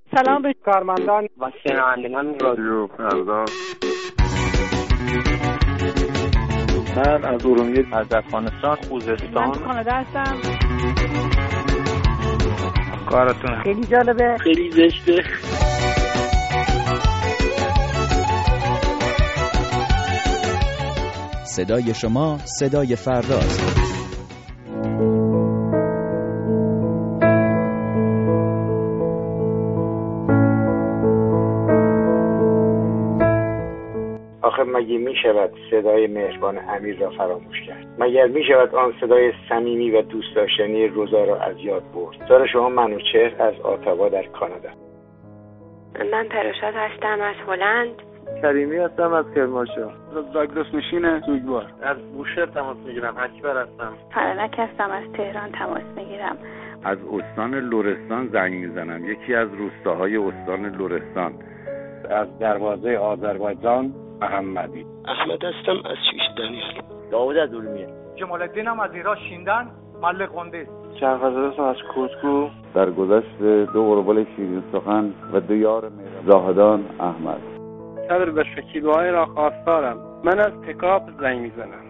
سلام به کارمندان و شنوندگان رادیو فردا. من از ارومیه، از افغانستان، خوزستان، من کانادا هستم. کارتون خیلی جالبه، خیلی زشته. صدای شما صدای فرداست. آخه مگه می شود صدای مهربان امیر را فراموش کرد؟ مگر می شود آن صدای صمیمی و دوست داشتنی روزا را از یاد برد؟ دار شما منوچهر از آتاوا در کانادا. من پرشاد هستم از هلند. کریمی هستم از کرمانشاه. از زاگرس نشین سوگوار. از بوشهر تماس میگیرم. اکبر هستم. فرانک هستم از تهران تماس میگیرم. از استان لرستان زنگ میزنم، یکی از روستاهای استان لرستان. از دروازه آذربایجان محمدی. احمد هستم از شیش دانیال. داوود از ارومیه. جمال الدین هم از ایران شیندن مله قنده. شرفزاده هستم از کوزگو. در گذشت 2 غربال شیرین سخن و 2 یار مهربان زاهدان احمد. صدر به شکیبای را خواستارم. من از تکاپ زنگ میزنم.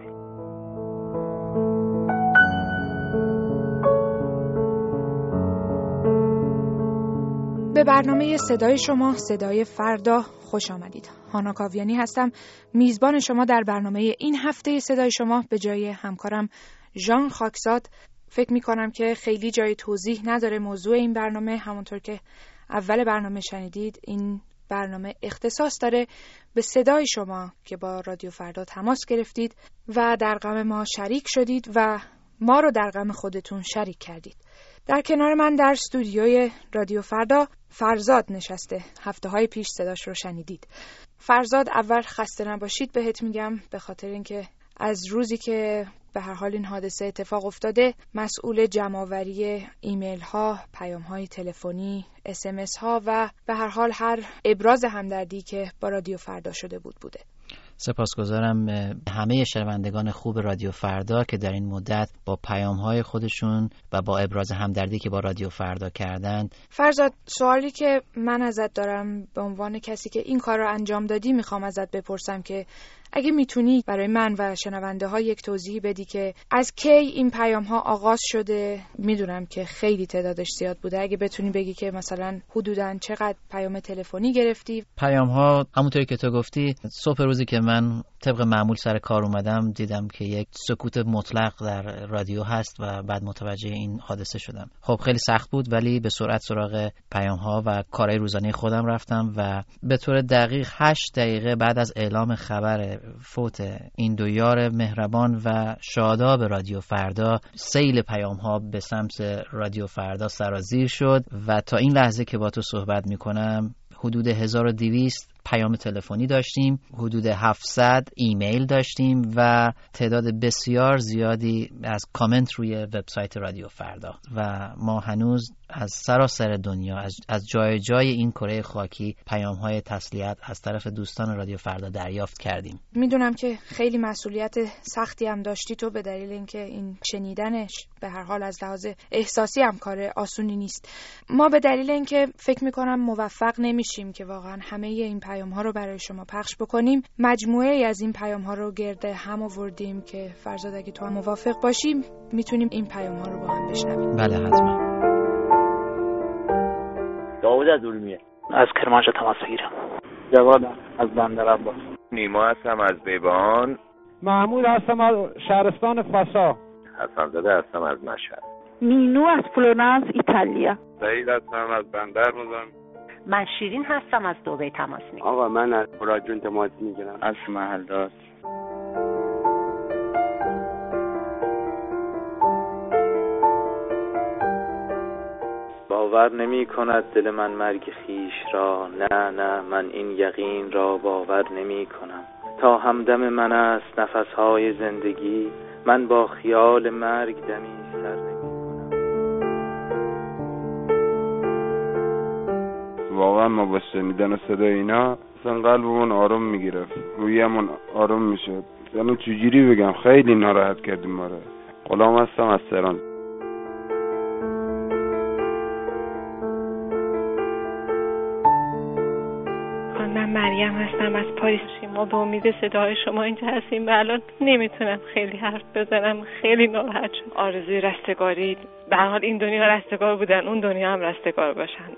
به برنامه صدای شما صدای فردا خوش آمدید. هانا کاویانی هستم، میزبان شما در برنامه این هفته صدای شما به جای همکارم ژان خاکزاد. فکر می کنم که خیلی جای توضیح نداره موضوع این برنامه. همونطور که اول برنامه شنیدید، این برنامه اختصاص داره به صدای شما که با رادیو فردا تماس گرفتید و در غم ما شریک شدید و ما رو در غم خودتون شریک کردید. در کنار من در استودیوی رادیو فردا فرزاد نشسته. هفته‌های پیش صداش رو شنیدید. فرزاد، اول خسته نباشید بهت میگم، به خاطر اینکه از روزی که به هر حال این حادثه اتفاق افتاده مسئول جمع‌آوری ایمیل ها، پیام های تلفنی، SMS ها و به هر حال هر ابراز همدردی که با رادیو فردا شده بوده. سپاسگزارم همه شنوندگان خوب رادیو فردا که در این مدت با پیام‌های خودشون و با ابراز همدردی که با رادیو فردا کردند. فرزاد، سوالی که من ازت دارم به عنوان کسی که این کار رو انجام دادی، میخوام ازت بپرسم که اگه میتونی برای من و شنونده ها یک توضیح بدی که از کی این پیام ها آغاز شده. میدونم که خیلی تعدادش زیاد بوده، اگه بتونی بگی که مثلا حدوداً چقدر پیام تلفنی گرفتی. پیام ها همونطوری که تو گفتی، صبح روزی که من طبق معمول سر کار اومدم دیدم که یک سکوت مطلق در رادیو هست و بعد متوجه این حادثه شدم. خب خیلی سخت بود، ولی به سرعت سراغ پیام ها و کارهای روزانه خودم رفتم و به طور دقیق 8 دقیقه بعد از اعلام خبر فوت این 2 یار مهربان و شاداب رادیو فردا، سیل پیام ها به سمت رادیو فردا سرازیر شد و تا این لحظه که با تو صحبت میکنم حدود 1200 پیام تلفنی داشتیم، حدود 700 ایمیل داشتیم و تعداد بسیار زیادی از کامنت روی وبسایت رادیو فردا و ما هنوز از سراسر دنیا، از جای جای این کره خاکی پیام‌های تسلیت از طرف دوستان رادیو فردا دریافت کردیم. میدونم که خیلی مسئولیت سختی هم داشتی تو، به دلیل اینکه این شنیدنش به هر حال از لحاظ احساسی هم کار آسونی نیست. ما به دلیل اینکه فکر می‌کنم موفق نمیشیم که واقعا همه این پیام‌ها رو برای شما پخش بکنیم، مجموعه از این پیام‌ها رو گرد هم آوردیم که فرزاد اگه تو هم موافق باشیم میتونیم این پیام‌ها رو با هم بشنویم. بله حتما. داوود از ارومیه. از کرمانشاه تماس بگیرم. جواد از بندرعباس. نیما هستم از بیبان. محمود هستم از شهرستان فاسا. حسن‌زاده هستم از مشهد. مینو از فلورانس ایتالیا. سعید هستم از بندر مزن. من شیرین هستم از دبی تماس میگیرم. آقا من از راجون تماس میگیرم از محلداز. باور نمی کند دل من مرگ خیش را، نه من این یقین را باور نمی کنم. تا همدم من است نفسهای زندگی، من با خیال مرگ دمی سر نمی کنم. واقعا ما با شنیدن صدای اینا اصلا قلبمون آروم میگرفت، رویمون آروم میشد. یعنی چجوری بگم، خیلی ناراحت کردیم ما رو. غلام هستم از تهران. من مریم هستم از پاریس. ما به امید صدای شما اینجا هستیم و الان نمیتونم خیلی حرف بزنم، خیلی ناراحت شدم. آرزوی رستگاری، به هر حال این دنیا رستگار بودن، اون دنیا هم رستگار باشن.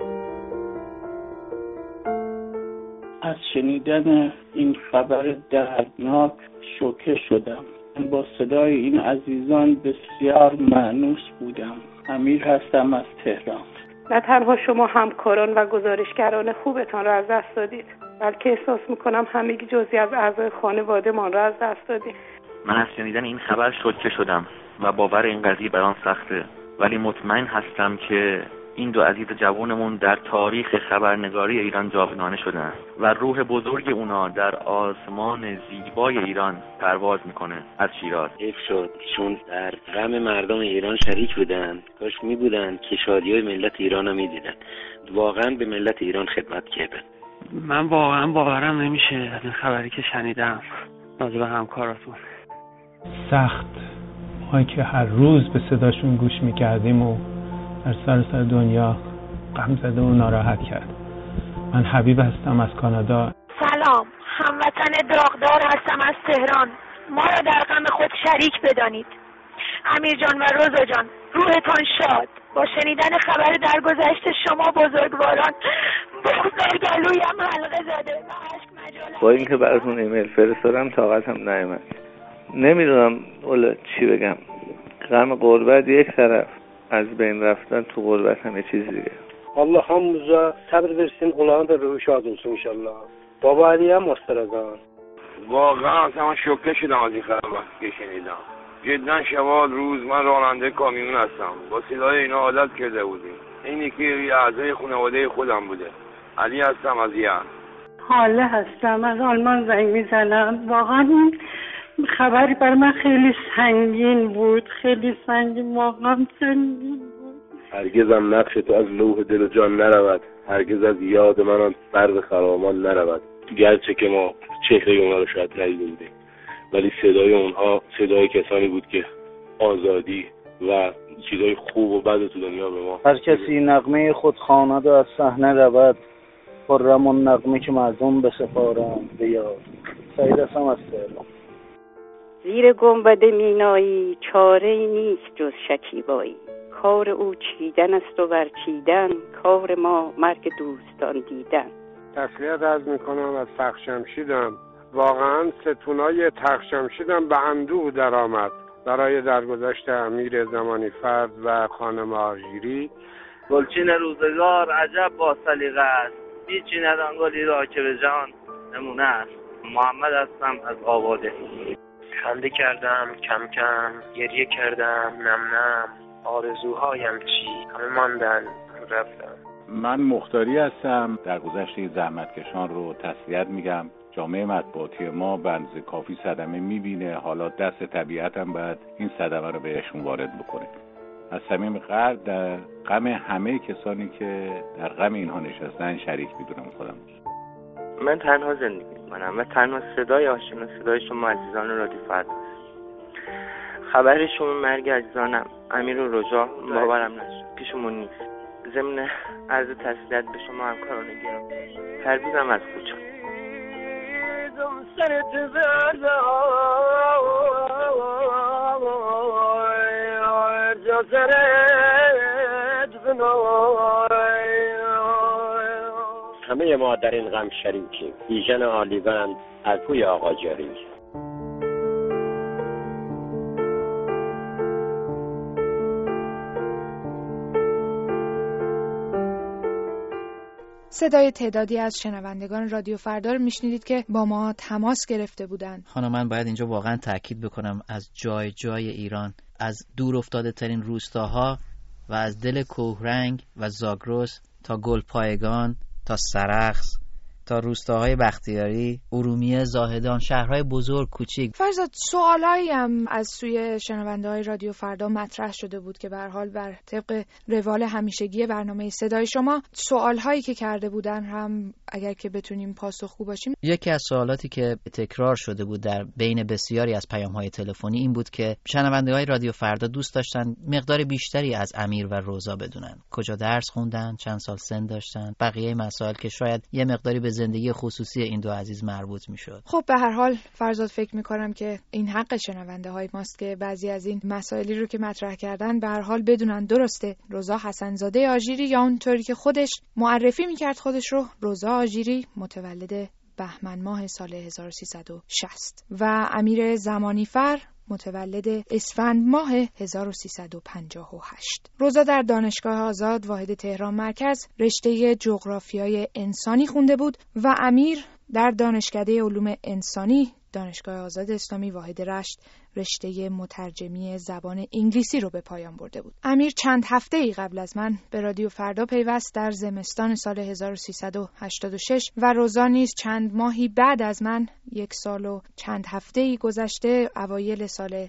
از شنیدن این خبر دردناک شوکه شدم. با صدای این عزیزان بسیار مانوس بودم. امیر هستم از تهران. نه تنها شما همکاران و گزارشگران خوبتان را از دست دادید، بلکه احساس میکنم همگی جزئی از اعضای خانواده من را از دست دادید. من از شنیدن این خبر شوکه شدم و باور این قضیه برام سخته، ولی مطمئن هستم که این دو عزیز جوانمون در تاریخ خبرنگاری ایران جاودانه شدن و روح بزرگ اونا در آسمان زیبای ایران پرواز میکنه از شیراز. حیف شد چون در غم مردم ایران شریک بودن، کاش میبودن که شادی‌های ملت ایران رو میدیدن. واقعا به ملت ایران خدمت کردن. من واقعا باورم نمیشه از این خبری که شنیدم راجع به همکاراتون. سخت ما که هر روز به صداشون گوش میکردیم و در سراسر دنیا غم زده و ناراحت کرد. من حبیب هستم از کانادا. سلام، هموطن داغدار هستم از تهران. ما را در غم خود شریک بدانید. امیر جان و روزا جان، روحتان شاد. با شنیدن خبر درگذشت شما بزرگواران بغض در گلویم حلقه زده و اشک مجال. با اینکه براتون ایمیل فرستادم طاقتم نیامد. نمیدونم اولا چی بگم. غم غربت یک طرف، از بین رفتن تو غربت همه چیز دیگه. Allah hamımıza sabır versin, onların da ruhu şad olsun inşallah. Baba Ali'ye مسترزان. واقعا اصلا شوکه شدم از این خبر که شنیدم. جدا شوال روز من راننده کامیون هستم. با صدای اینا عادت کرده بودیم. این یکی اعضای خانواده خودم بوده. علی هستم از یان. حاله هستم از آلمان زنگ میزنم. واقعا این خبری بر من خیلی سنگین بود، خیلی سنگین، واقعا سنگین بود. هرگزم نقش تو از لوح دل و جان نرود، هرگز از یاد من آن فرد خرامان نرود. گرچه که ما چهره اونها رو شاید ندیدیم، ولی صدای اونها صدای کسانی بود که آزادی و چیزای خوب و بد تو دنیا به ما. هر کسی نغمه خود خواند و از صحنه رود، خرم اون نغمه که مردم بسپارند به یاد. سعید هستم از تهران. زیر گنبد مینایی چاره‌ای نیست جز شکیبایی. کار او چیدن است و ورچیدن، کار ما مرگ دوستان دیدن. تسلیت عرض میکنم از تخشمشیدم. واقعا ستونای تخشمشیدم به اندوه در آمد برای درگذشت امیر زمانی فرد و خانم آژیری. گلچین روزگار عجب با سلیقه است، هیچی ندان گلی را که به جان نمونه است. محمد هستم از آباده. خنده کردم کم کم، گریه کردم نم نم، آرزوهایم چی همه ماندن رفتم. من مختاری هستم. در گذشته زحمتکشان رو تسلیت میگم. جامعه مطبوعاتی ما به اندازه کافی صدمه میبینه، حالا دست طبیعت هم باید این صدمه رو بهشون وارد بکنه. از صمیم قلب در غم همه کسانی که در غم اینها نشستن شریک میدونم خودم. من تنها زندگی میکنم و تنها صدای آشنا صدای شما عزیزان رادیو فردا. خبر شما مرگ عزیزانم امیر و رجا باورم نشد، پیشمون نیست. ضمن عرض تسلیت به شما همکاران گرامی، پرویزم از کوچه. همه ما در این غم شریکیم. ایژن عالیوند از کوی آقا جاری. صدای تعدادی از شنوندگان رادیو فردا رو میشنیدید که با ما تماس گرفته بودند. خانم من باید اینجا واقعا تاکید بکنم از جای جای ایران، از دور افتاده ترین روستاها و از دل کوهرنگ و زاگرس تا گلپایگان تا سرخس تا روستاهای بختیاری، ارومیه، زاهدان، شهرهای بزرگ کوچیک. فرزاد، سوالایی هم از سوی شنونده‌های رادیو فردا مطرح شده بود که به هر حال بر طبق روال همیشگی برنامه صدای شما سوالهایی که کرده بودن هم اگر که بتونیم پاسخگو باشیم. یکی از سوالاتی که تکرار شده بود در بین بسیاری از پیام‌های تلفنی این بود که شنونده‌های رادیو فردا دوست داشتن مقدار بیشتری از امیر و روزا بدونن. کجا درس خوندن، چند سال سن داشتن، بقیه مسائل که شاید یه مقداری به زندگی خصوصی این دو عزیز مربوط میشد. خب به هر حال فرزاد فکر میکنم که این حق شنونده های ماست که بعضی از این مسائلی رو که مطرح کردن به هر حال بدونن درسته. رضا حسن‌زاده آژیری یا اونطوری که خودش معرفی میکرد خودش رو، رضا آژیری، متولد بهمن ماه سال 1360 و امیر زمانیفر متولد اسفند ماه 1358. رضا در دانشگاه آزاد واحد تهران مرکز رشته جغرافیای انسانی خونده بود و امیر در دانشکده علوم انسانی دانشگاه آزاد اسلامی واحد رشت رشته مترجمی زبان انگلیسی رو به پایان برده بود. امیر چند هفته‌ای قبل از من به رادیو فردا پیوست در زمستان سال 1386 و رضا نیز چند ماهی بعد از من، 1 سال و چند هفته‌ای گذشته، اوایل سال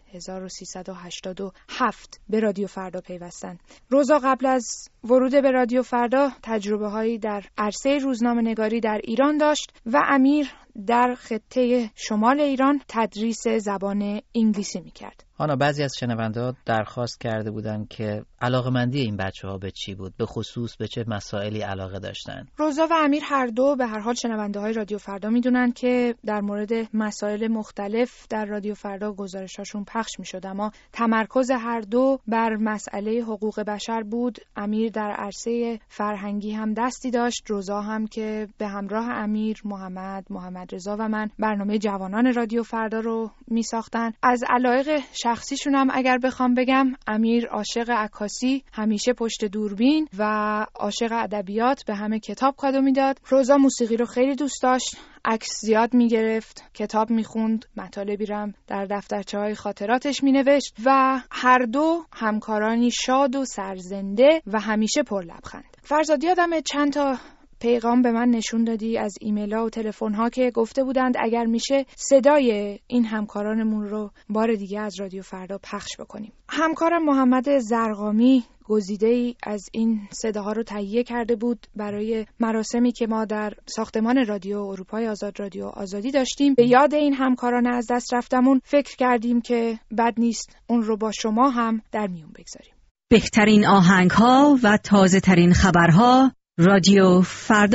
1387 به رادیو فردا پیوستند. رضا قبل از ورود به رادیو فردا تجربه‌هایی در عرصه روزنامه‌نگاری در ایران داشت و امیر در خطه شمال ایران تدریس زبان انگلیسی میکرد. حالا بعضی از شنونده‌ها درخواست کرده بودند که علاقه‌مندی این بچه‌ها به چی بود، به خصوص به چه مسائلی علاقه داشتن. رضا و امیر هر دو به هر حال شنونده‌های رادیو فردا میدونن که در مورد مسائل مختلف در رادیو فردا گزارشاشون پخش میشد، اما تمرکز هر دو بر مسئله حقوق بشر بود. امیر در عرصه فرهنگی هم دستی داشت، رضا هم که به همراه امیر محمد رضا و من برنامه جوانان رادیو فردا رو میساختن. از علایق شخصیشون هم اگر بخوام بگم، امیر عاشق عکاسی، همیشه پشت دوربین و عاشق ادبیات، به همه کتاب کادو میداد. رضا موسیقی رو خیلی دوست داشت، عکس زیاد میگرفت، کتاب میخوند، مطالبی رم در دفترچه‌های خاطراتش مینوشت و هر دو همکارانی شاد و سرزنده و همیشه پر لبخند. فرزاد یادمه چند تا پیغام به من نشون دادی از ایمیل‌ها و تلفن‌ها که گفته بودند اگر میشه صدای این همکارانمون رو بار دیگه از رادیو فردا پخش بکنیم. همکارم محمد زرقامی گزیده‌ای از این صداها رو تهیه کرده بود برای مراسمی که ما در ساختمان رادیو اروپای آزاد، رادیو آزادی داشتیم. به یاد این همکاران از دست رفتمون فکر کردیم که بد نیست اون رو با شما هم در میون بگذاریم. بهترین آهنگ‌ها و تازه‌ترین خبرها، رادیو فردا.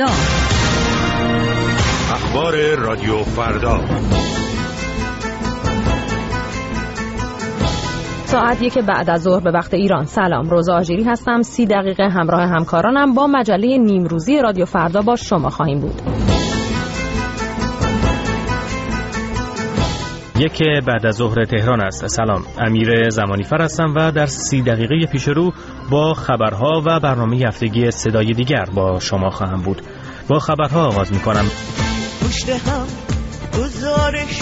اخبار رادیو فردا. ساعت 1 بعد از ظهر به وقت ایران. سلام، رضا آژیری هستم. 30 دقیقه همراه همکارانم با مجله نیمروزی رادیو فردا با شما خواهیم بود. 1 بعد از ظهر تهران است. سلام، امیر زمانیفر هستم و در 30 دقیقه پیش رو با خبرها و برنامه هفتگی صدای دیگر با شما خواهم بود. با خبرها آغاز می‌کنم. پشت هم گزارش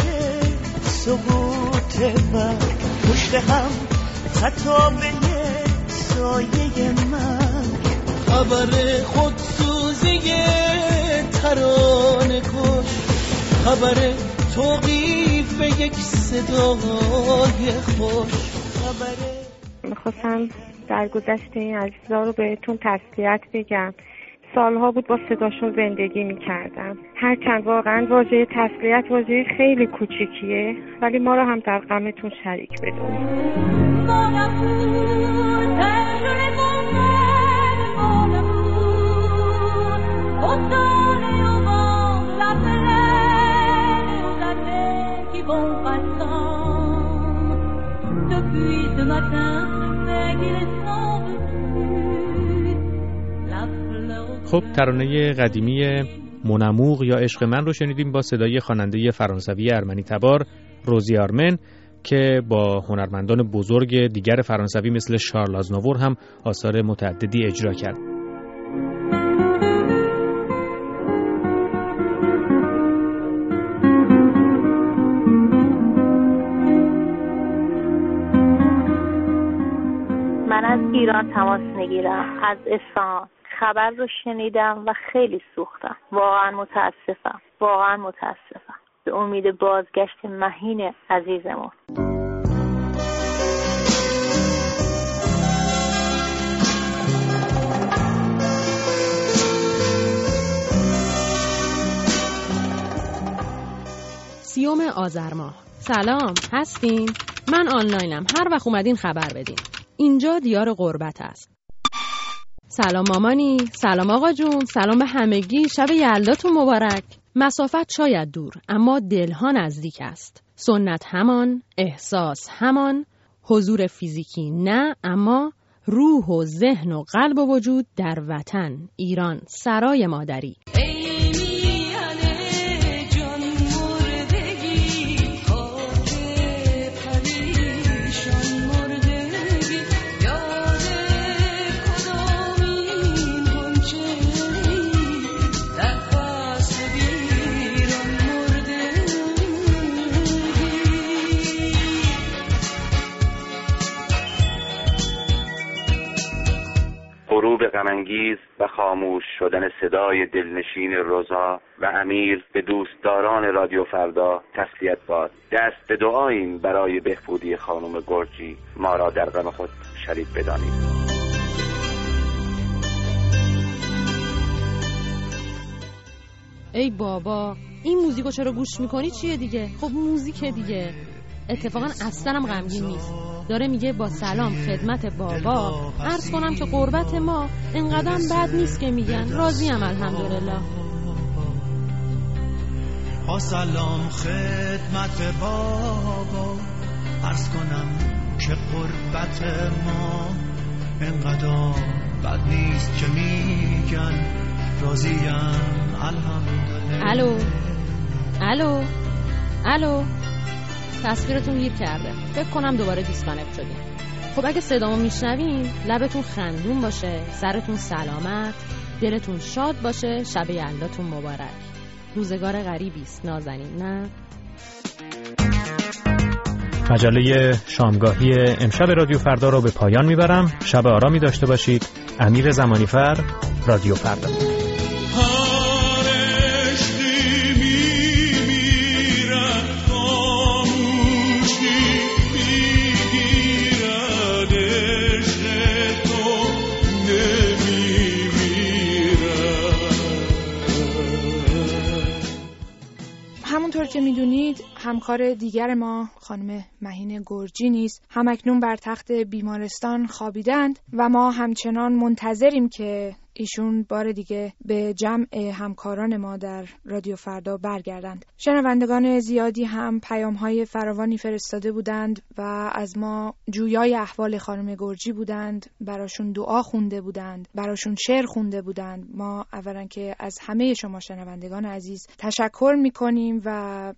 سقوط من، پشت هم خطابه سایه من، خبر خودسوزی ترانه کش، خبر توقیف یک صدای خوش، خبر. میخواستم در گذشته این عزیزا رو بهتون تسلیت بگم. سالها بود با صداشون زندگی میکردم. هرچند واقعا واژه تسلیت واژه خیلی کوچیکیه، ولی ما رو هم در غمتون شریک بدونید. خب، ترانه قدیمی موناموغ یا عشق من رو شنیدیم با صدای خواننده فرانسوی ارمنی تبار روزی آرمن که با هنرمندان بزرگ دیگر فرانسوی مثل شارل آزناور هم آثار متعددی اجرا کرد. من از ایران تماس میگیرم، از اصفهان. خبر رو شنیدم و خیلی سوختم. واقعا متاسفم. به امید بازگشت مهین عزیزمون. سیوم آذر ماه. سلام، هستین؟ من آنلاینم، هر وقت اومدین خبر بدین. اینجا دیار غربت است. سلام مامانی، سلام آقا جون، سلام به همگی، شب یلداتون مبارک. مسافت شاید دور اما دلها نزدیک است. سنت همان، احساس همان، حضور فیزیکی نه اما روح و ذهن و قلب و وجود در وطن ایران سرای مادری. غروب غم‌انگیز و خاموش شدن صدای دلنشین روزا و امیر به دوستداران رادیو فردا تسلیت باد. دست به دعاییم برای بهبودی خانم گرجی، ما را در غم خود شریک بدانید. ای بابا، این موزیکو چرا گوش میکنی؟ چیه دیگه؟ خب موزیک دیگه. اتفاقا اصلا هم غمگین نیست. داره میگه با سلام خدمت بابا عرض کنم که قربت ما اینقدر بد نیست که میگن. راضیم الحمدلله. با سلام خدمت بابا عرض کنم که قربت ما اینقدر بد نیست که میگن. راضیم الحمدلله. الو الو الو، تصویرتون گیر کرده. فکر کنم دوباره دیسکانکت شدیم. خب اگه صدامو میشنوین لبتون خندون باشه، سرتون سلامت، دلتون شاد باشه، شب یلداتون مبارک. روزگار غریبی است نازنین، نه؟ مجله شامگاهی امشب رادیو فردا رو به پایان میبرم. شب آرامی داشته باشید. امیر زمانیفر، رادیو فردا. همونطور که میدونید همکار دیگر ما خانم مهین گرجی نیز همکنون بر تخت بیمارستان خوابیدند و ما همچنان منتظریم که ایشون بار دیگه به جمع همکاران ما در رادیو فردا برگردند. شنوندگان زیادی هم پیام‌های فراوانی فرستاده بودند و از ما جویای احوال خانم گرجی بودند، براشون دعا خونده بودند، براشون شعر خونده بودند. ما اولا که از همه شما شنوندگان عزیز تشکر می‌کنیم و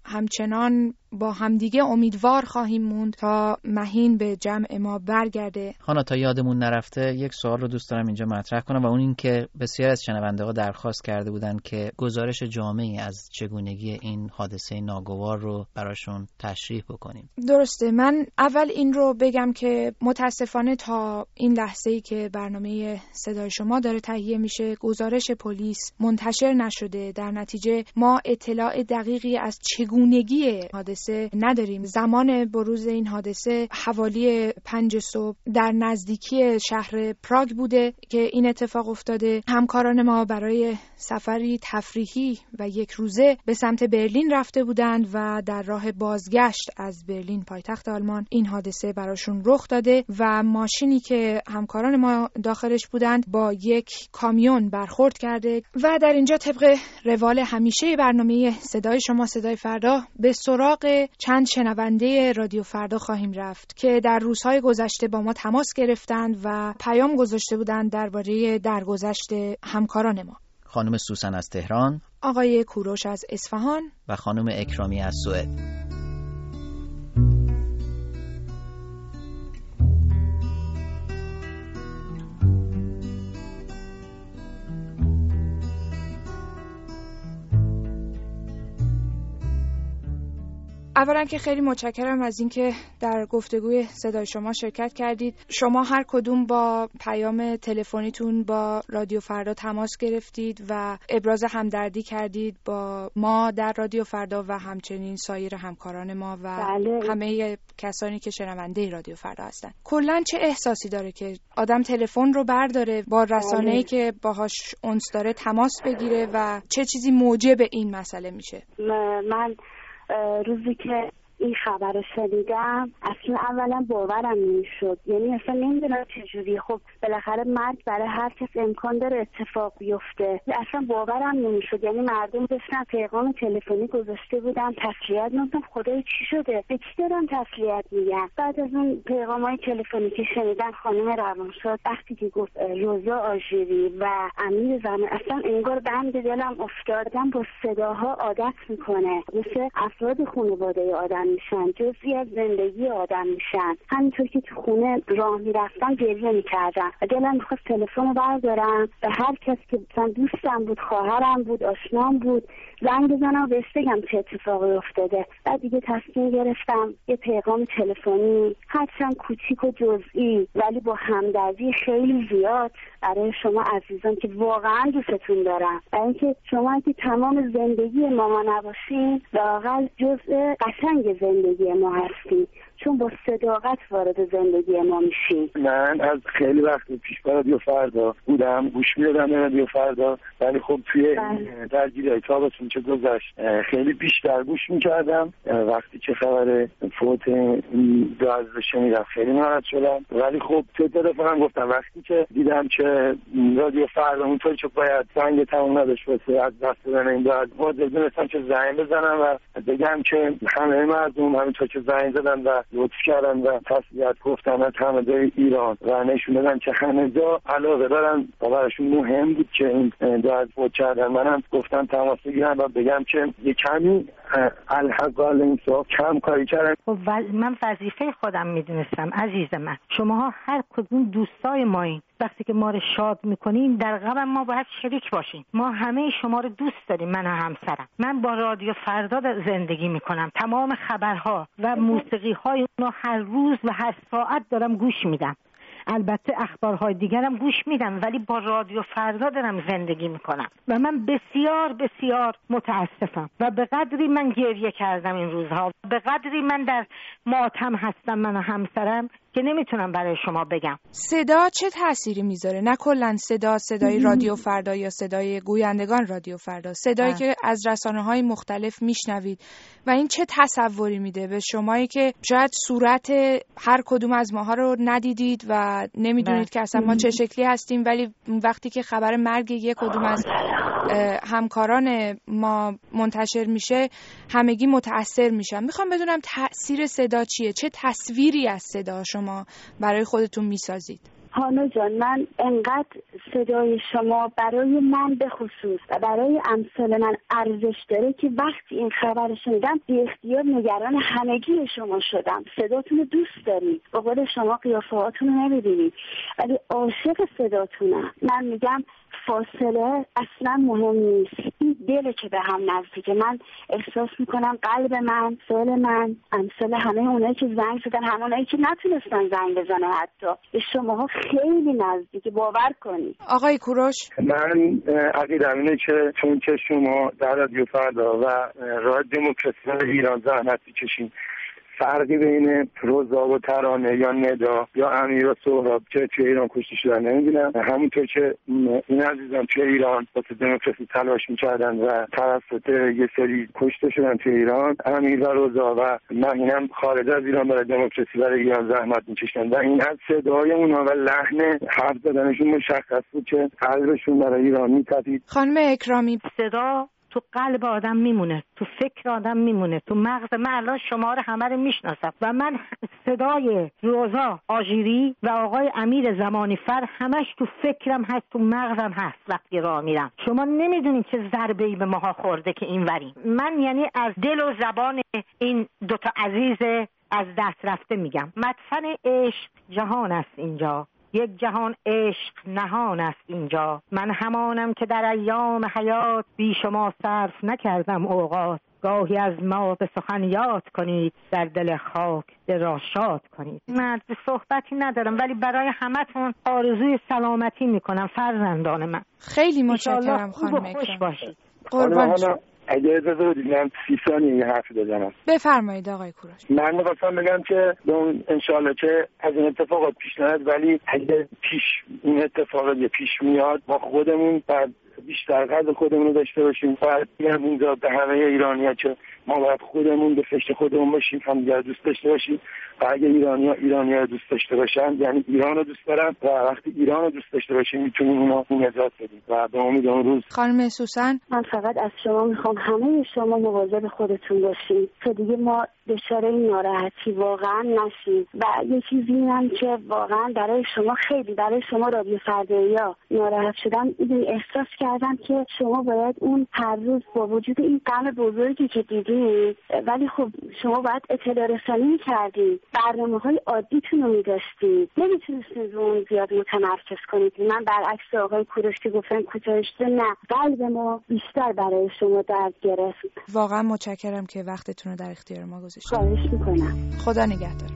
همچنان با همدیگه امیدوار خواهیم موند تا مهین به جمع ما برگرده. خانا تا یادمون نرفته یک سوال رو دوست دارم اینجا مطرح کنم و اون این که بسیار از شنونده‌ها درخواست کرده بودن که گزارش جامعی از چگونگی این حادثه ناگوار رو براشون تشریح بکنیم. درسته. من اول این رو بگم که متاسفانه تا این لحظه‌ای که برنامه صدای شما داره تهیه میشه گزارش پلیس منتشر نشده. در نتیجه ما اطلاع دقیقی از چگونگی حادثه نداریم. زمان بروز این حادثه حوالی 5 صبح در نزدیکی شهر پراگ بوده که این اتفاق افتاده. همکاران ما برای سفری تفریحی و یک روزه به سمت برلین رفته بودند و در راه بازگشت از برلین پایتخت آلمان این حادثه براشون رخ داده و ماشینی که همکاران ما داخلش بودند با یک کامیون برخورد کرده و در اینجا طبق روال همیشه برنامه صدای شما صدای فردا به سراغ چند شنونده رادیو فردا خواهیم رفت که در روزهای گذشته با ما تماس گرفتند و پیام گذاشته بودند درباره درگذشت همکاران ما. خانم سوسن از تهران، آقای کوروش از اصفهان و خانم اکرامی از سوئد. اولا که خیلی متشکرم از اینکه در گفتگوی صدای شما شرکت کردید. شما هر کدوم با پیام تلفنیتون با رادیو فردا تماس گرفتید و ابراز همدردی کردید با ما در رادیو فردا و همچنین سایر همکاران ما و همه کسانی که شنونده رادیو فردا هستن. کلاً چه احساسی داره که آدم تلفن رو برداره با رسانه‌ای که باهاش اونس داره تماس بگیره و چه چیزی موجب این مسئله میشه؟ من روزی که این خبر رو شنیدم اصلا اولا باورم نمیشد، یعنی اصلا نمیدونم چجوری. خب بالاخره مرگ برای هر کس امکان داره اتفاق بیفته، اصلا باورم نمیشد. یعنی مردم داشتن پیغام تلفنی گذاشته بودن تسلیت میگفتم خدای چی شده، به کی دارن تسلیت میگن. بعد از اون پیغام‌های تلفنی که شنیدن خانم روانشاد وقتی که گفت روزا آژیری و امیر زمان، اصلا انگار بند دلم افتادم. با صداها عادت میکنه، مثل افراد خانواده آدم میشن، جزئی از زندگی آدم میشن. همینطور که تو خونه راه میرفتم گریه میکردم و دلم میخواست تلفن رو بردارم به هر کس که مثلا دوستم بود، خواهرم بود، آشنام بود، زنگ بزنم و بهش بگم چه اتفاقی افتاده. بعد دیگه تصمیم گرفتم یه پیغام تلفنی هرچند کوچیک و جزئی ولی با همدردی خیلی زیاد برای شما عزیزان که واقعا دوستتون دارم و اینکه شما که تمام زندگی ما نباشین واقعا جزء قشنگ زندگی ما هستین، چون با صداقت وارد زندگی ما میشین. من از خیلی وقت پیش با رادیو فردا بودم، گوش میدادم به رادیو فردا، ولی خب توی درگیری تابستون که گذشت خیلی بیشتر گوش میکردم. وقتی که خبر فوت دو عزیز شنیدم خیلی ناراحت شدم، ولی خب تو تلفنم گفتم وقتی که دیدم که رادیو فردا اونطوری که باید زنگ تمام نداشت واسه از دست دادن این دو عزیز، واجب دونستم که زنگ بزنم و بگم که همه مردم همینطور که زنگ زدن و لطف کردن و تسلیت گفتن از همه جای ایران و نشون دادن که همه جا علاقه دارن و براشون مهم بود که این دو عزیز فوت کردن. منم گفتم تماس بگیرم و بگم که یه کمی الحقال انصاف کم کاری کردن. خب من وظیفه خودم میدونستم عزیز من. شماها هر کدوم دوستای مایین، وقتی که ما رو شاد میکنین در غم ما باید شریک باشین. ما همه شما رو دوست داریم، من و همسرم. من با رادیو فردا زندگی میکنم، تمام خبرها و موسیقی های اونو هر روز و هر ساعت دارم گوش میدم. البته اخبارهای دیگرم گوش میدم ولی با رادیو فردا دارم زندگی میکنم و من بسیار بسیار متاسفم و به قدری من گریه کردم این روزها، به قدری من در ماتم هستم من و همسرم که نمیتونم برای شما بگم. صدا چه تأثیری میذاره؟ نه کلا صدای رادیو فردا یا صدای گویندگان رادیو فردا، صدایی که از رسانه‌های مختلف میشنوید و این چه تصوری میده به شمایی که شاید صورت هر کدوم از ماها رو ندیدید و نمیدونید که اصلا ما چه شکلی هستیم، ولی وقتی که خبر مرگ یک کدوم از همکاران ما منتشر میشه همگی متأثر میشن. میخوام بدونم تأثیر صدا چیه؟ چه تصویری از صدا شما برای خودتون میسازید؟ هانا جان، من انقدر صدای شما برای من به خصوص و برای امثال من ارزش داره که وقتی این خبر شنیدم بی اختیار نگران همگی شما شدم. صداتون رو دوست دارید، به قول شما قیافه‌هاتون رو نمی‌بینید ولی عاشق صداتونم. من میگم فاصله اصلا مهم نیست، این دله که به هم نزدیکه. من احساس میکنم قلب من، سال من، امثال همه اونایی که زنگ زدن، همونایی که نتونستن زنگ بزنن حتی به شماها خیلی نزدیکه، باور کنید. آقای کوروش، من عقیدم اینه که چون که شما در رادیو فردا و راه دموکراسی ایران زحمت می‌کشین، فرقی بین روزا و ترانه یا ندا یا امیر و سهراب که توی ایران کشته شدن نمی‌بینم. همونطور که این عزیزان توی ایران واسه دموکراسی تلاش می‌کردن و توسط یه سری کشته شدن توی ایران، امیر و روزا و مهینم خارج از ایران برای دموکراسی برای ایران زحمت می‌کشیدن و این از صدای اونها و لحن حرف زدنشون مشخص بود که قلبشون برای ایران می‌تپید. خانم اکرامی، صدا تو قلب آدم میمونه، تو فکر آدم میمونه، تو مغز. من الان شما رو همه رو میشناسم و من صدای روزا آژیری و آقای امیر زمانی فر همش تو فکرم هست، تو مغزم هست وقتی راه میرم. شما نمیدونید چه ضربه‌ای به ماها خورده که این وریم. من یعنی از دل و زبان این دوتا عزیز از دست رفته میگم. مدفن عشق جهان است اینجا، یک جهان عشق نهان است اینجا. من همانم که در ایام حیات بی شما صرف نکردم اوقات. گاهی از ما به سخن یاد کنید، در دل خاک دل را شاد کنید. من صحبتی ندارم ولی برای همتون آرزوی سلامتی میکنم فرزندان من. خیلی متشکرم خانم اکرام. خوش باشید. قربان شما. اگه اجازه بدید من 30 ثانیه یه حرف بزنم. بفرمایید آقای کوروش. من می‌خواستم بگم که انشالله که از این اتفاقات پیش نیاد، ولی اگه این اتفاقات پیش میاد ما خودمون بعد بیشتر قدر خودمون رو داشته باشیم. باید بگم اینجا به همه ایرانی‌ها که ما باید خودمون به فکر خودمون باشیم، همدیگر دوست داشته باشیم و اگه ایرانی‌ها رو دوست داشته باشن یعنی ایران رو دوست دارن و وقتی ایران رو دوست داشته باشیم میتونیم اونا نجات بدیم و به امید اون روز. خانم سوسن، من فقط از شما میخوام همه شما مواظب خودتون باشین تا دیگه ما دچار این ناراحتی واقعا نشیم. و یه چیزی اینم که واقعا برای شما رادیو فردایی‌ها ناراحت شدم، این احساس کردم که شما باید اون هر روز با وجود این غم بزرگی که دیدید ولی خب شما باید اطلاع رسانی کردید، برنامه‌های عادیتون رو می‌داشتید، نمیتونستید اون زیاد متمرکز کنید. من برعکس آقای کوروش که گفتن کوتاه‌شده، نه، قلب ما بیشتر برای شما درد گرفت. واقعا متشکرم که وقتتون رو در اختیار ما گذاشتید. خواهش میکنم. خدا نگهدار.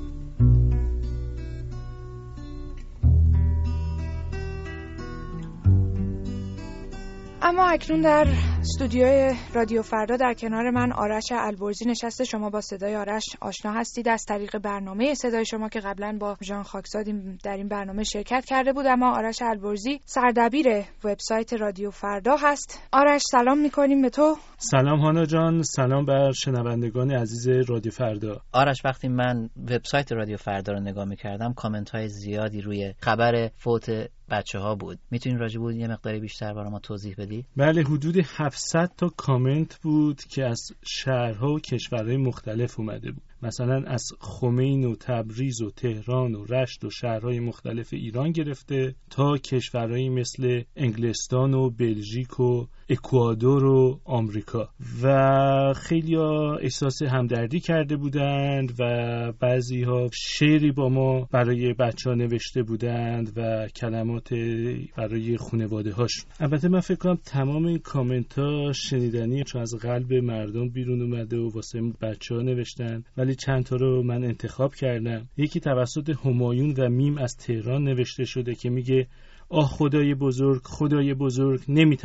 اما اکنون در استودیوی رادیو فردا در کنار من آرش البرزی نشسته. شما با صدای آرش آشنا هستید از طریق برنامه صدای شما که قبلا با ژان خاکزاد در این برنامه شرکت کرده بود. اما آرش البرزی سردبیر وبسایت رادیو فردا هست. آرش سلام میکنیم به تو. سلام هانا جان، سلام بر شنوندگان عزیز رادیو فردا. آرش، وقتی من وبسایت رادیو فردا رو نگاه میکردم کامنت های زیادی روی خبر فوت بچه‌ها بود. میتونین راجع به یه مقداری بیشتر برای ما توضیح بدی؟ بله، حدود 700 تا کامنت بود که از شهرها و کشورهای مختلف اومده بود. مثلا از خمین و تبریز و تهران و رشت و شهرهای مختلف ایران گرفته تا کشورهایی مثل انگلستان و بلژیک و اکوادور و آمریکا و خیلی‌ها احساس همدردی کرده بودند و بعضی‌ها شعری با ما برای بچه‌ها نوشته بودند و کلمات برای خانواده‌هاش. البته من فکر کنم تمام این کامنت‌ها شنیدنی، چون از قلب مردم بیرون اومده و واسه بچه‌ها نوشتن، ولی چند تا رو من انتخاب کردم. یکی توسط همایون و میم از تهران نوشته شده که میگه آه خدای بزرگ،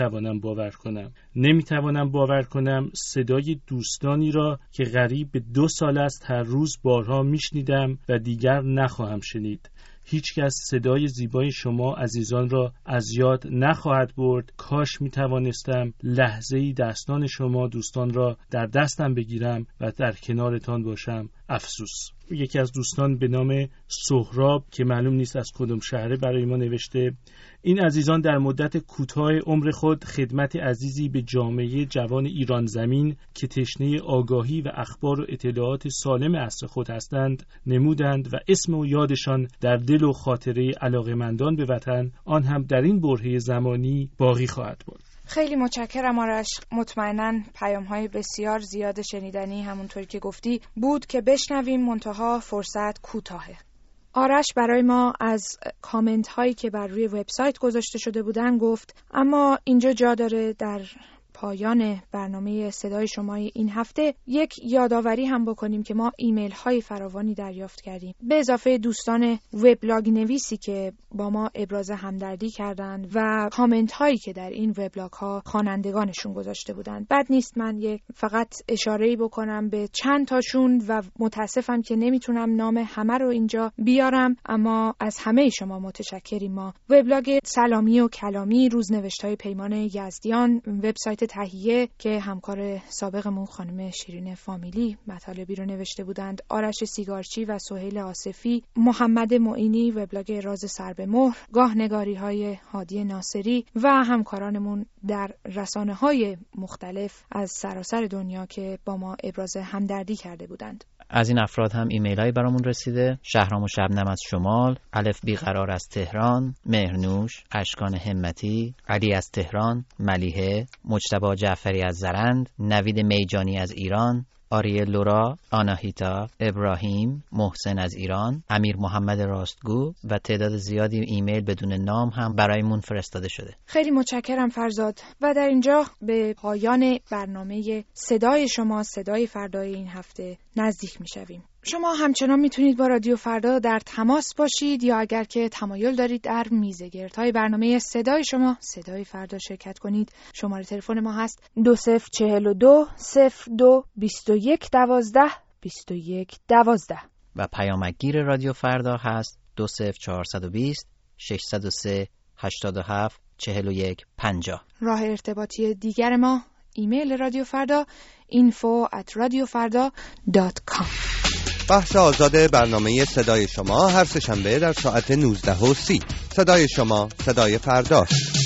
نمیتوانم باور کنم صدای دوستانی را که قریب به 2 سال است هر روز بارها میشنیدم و دیگر نخواهم شنید. هیچ کس صدای زیبای شما عزیزان را از یاد نخواهد برد. کاش میتوانستم لحظه‌ای دستان شما دوستان را در دستم بگیرم و در کنارتان باشم. افسوس. یکی از دوستان به نام سهراب که معلوم نیست از کدوم شهره برای ما نوشته این عزیزان در مدت کوتاه عمر خود خدمت عزیزی به جامعه جوان ایران زمین که تشنه آگاهی و اخبار و اطلاعات سالم عصر خود هستند نمودند و اسم و یادشان در دل و خاطره علاقه‌مندان به وطن آن هم در این برهه زمانی باقی خواهد بود. خیلی متشکرم آرش. مطمئناً پیام‌های بسیار زیاد شنیدنی همونطوری که گفتی بود که بشنویم، منتها فرصت کوتاهه. آرش برای ما از کامنت هایی که بر روی وبسایت گذاشته شده بودن گفت، اما اینجا جا داره در پایان برنامه صدای شما این هفته یک یادآوری هم بکنیم که ما ایمیل های فراوانی دریافت کردیم، به اضافه دوستان وبلاگ نویسی که با ما ابراز همدردی کردند و کامنت هایی که در این وبلاگ ها خوانندگانشون گذاشته بودند. بد نیست من فقط اشاره‌ای بکنم به چند تاشون و متاسفم که نمیتونم نام همه رو اینجا بیارم، اما از همه شما متشکریم. ما وبلاگ سلامی و کلامی، روزنوشت‌های پیمان یزدیان، وبسایت تهیه که همکار سابقمون خانم شیرین فامیلی مطالبی رو نوشته بودند، آرش سیگارچی و سهیل آصفی، محمد معینی وبلاگ راز سر به مهر، گاهنگاری‌های هادی ناصری و همکارانمون در رسانه‌های مختلف از سراسر دنیا که با ما ابراز همدردی کرده بودند. از این افراد هم ایمیل‌هایی برامون رسیده: شهرام و شبنم از شمال، الف بیقرار از تهران، مهرنوش، اشکان همتی، علی از تهران، ملیحه، مجتبی جعفری از زرند، نوید میجانی از ایران، آریل لورا، آناهیتا، ابراهیم، محسن از ایران، امیر محمد راستگو و تعداد زیادی ایمیل بدون نام هم برایمون فرستاده شده. خیلی متشکرم فرزاد. و در اینجا به پایان برنامه صدای شما، صدای فردای این هفته نزدیک میشویم. شما همچنان میتونید با رادیو فردا در تماس باشید یا اگر که تمایل دارید در میزگردهای برنامه صدای شما، صدای فردا شرکت کنید. شماره تلفن ما هست 2042 02 21 12 21 12 و پیامگیر رادیو فردا هست 20420 603 87 41 50. راه ارتباطی دیگر ما ایمیل رادیو فردا info@radiofarda.com. بخش آزاد برنامه صدای شما هر سه‌شنبه در ساعت 19:30. صدای شما صدای فرداست.